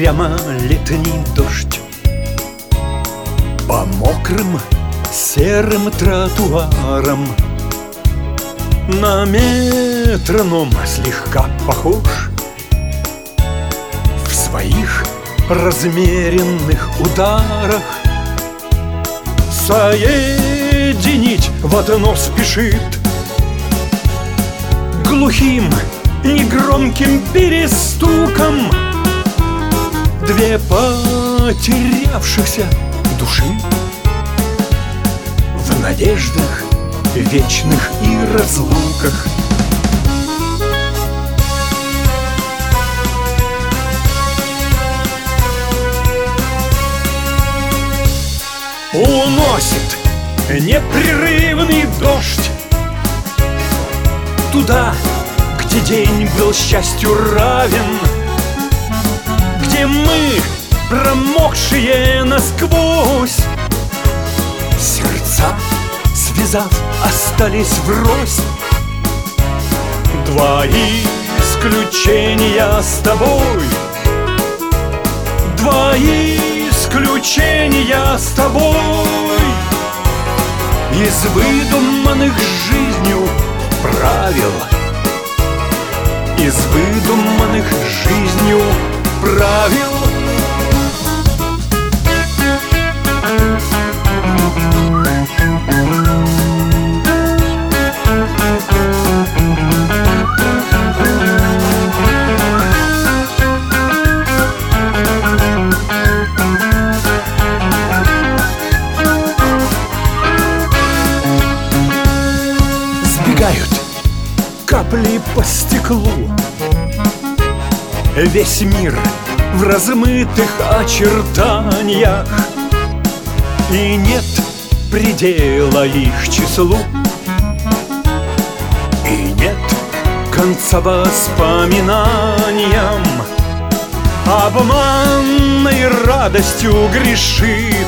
прямо летний дождь. По мокрым серым тротуарам на метроном слегка похож. В своих размеренных ударах соединить в одно спешит. Глухим, негромким перестуком две потерявшихся души в надеждах вечных и разлуках. Уносит непрерывный дождь туда, где день был счастью равен, где мы, промокшие насквозь, сердца связав, остались врозь. Два исключения с тобой, два исключения с тобой. Из выдуманных жизнью правил, из выдуманных жизнью правил. Сбегают капли по стеклу, весь мир в размытых очертаниях, и нет предела их числу, и нет конца воспоминаниям. Обманной радостью грешит,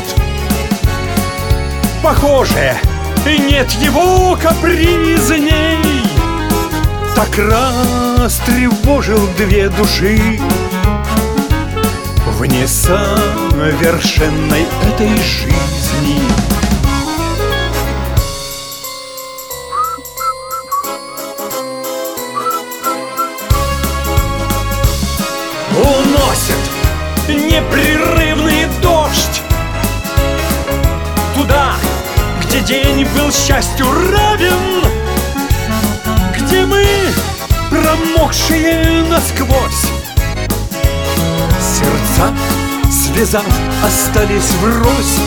похоже, нет его капризней. Так растревожил две души в несовершенной этой жизни. Уносит непрерывный дождь туда, где день был счастью равен, где мы, промокшие насквозь, сердца связав, остались врозь.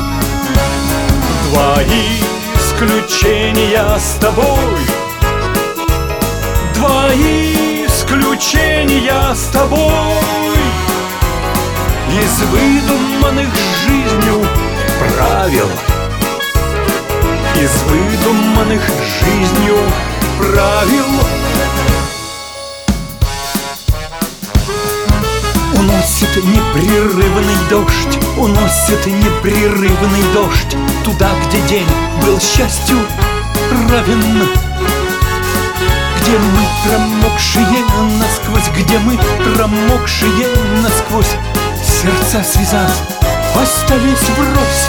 Два исключения с тобой, два исключения с тобой. Из выдуманных жизнью правил, из выдуманных жизнью правил. Уносит непрерывный дождь, уносит непрерывный дождь туда, где день был счастью равен, где мы, промокшие насквозь, где мы, промокшие насквозь, сердца связав, остались врозь.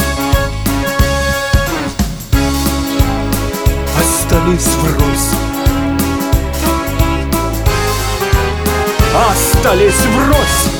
Остались врозь, остались врозь.